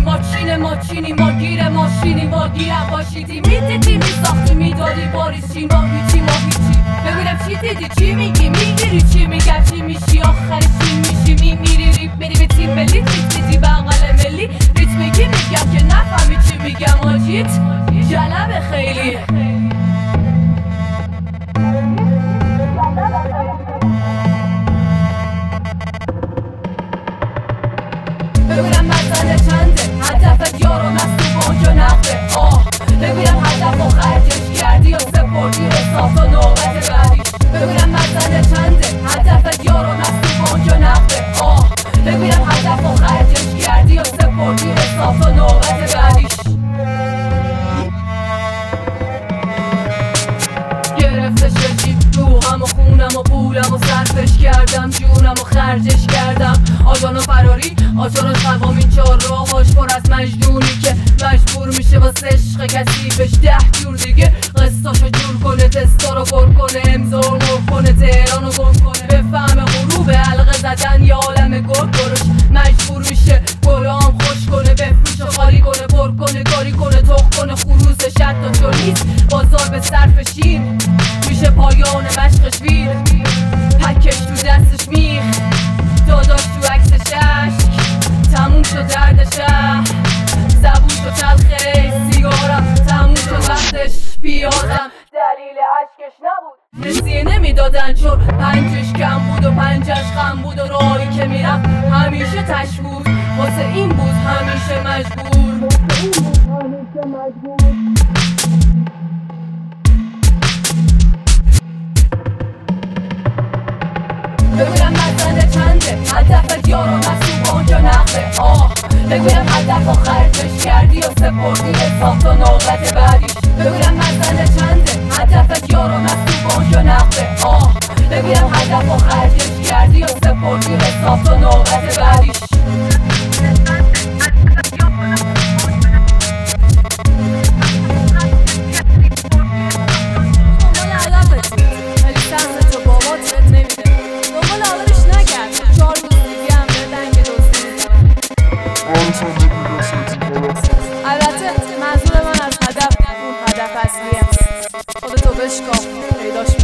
ماچینی ما گیر ماشینی ما گیرم باشیدی میدیدی میساختی میدادی باریشی ما هیچی ببینم چی دیدی چی میگی میگیری چی میگم چی میشی آخرش چی میشی میمیری ریپ میری به تیم ملی دیدی بغل ملی ریت میگی میگم که نفهمی چی میگم آجیت جلب خیلی ببینم مسئله چنده هدفت یارو نست بانک و نقده ببینم هدف و خرجش کردی یا سپردی حساب تا نوبت بعدیش ببینم مسئله چنده هدفت یارو نست بانک و نقده ببینم هدف و خرجش کردی یا سپردی حساب تا نوبت بعدیش گرفته شدی روحم و خونم و پولم و صرفش کردم جونم و خرجش کردم آجان و فراری آجان و قوامین چار راهاش پر از مجنونی که مجبور میشه واسه عشق کسی بهش 10 جور دیگه قصاشو جور کنه تستا رو پر کنه امضا رو مر کنه تهران رو گم کنه بفهم غروب حلقه زدن یا عالم گل برش مجبور میشه گلام خوش کنه بفروش و خالی کنه پر کنه کاری کنه تخ کنه خروسش حتی چون نیست بازار به صرف شیر میشه پایان مشقش ویر پکش تو دستش میخ داداش تو عکسش عشق تموم شد درد شهر زبون شد تلخه سیگارم تموم شد وقتش بیادم دلیل عشقش نبود رسیه نمیدادن چون پنجش کم بود و پنجش خم بود و راهی که میرفت همیشه تش بود واسه این بود همیشه مجبور ببینم مسئله چنده هدفت یارو نست بانک و نقده ببینم هدف و خرجش کردی یا سپردی حساب تا نوبت بعدیش ببینم مسئله چنده هدفت یارو نست بانک و نقده ببینم هدف و خرجش کردی یا سپردی حساب تا نوبت بعدیش البته منظور من از هدف اون هدف اصلی است خودتو بشکاف پیداش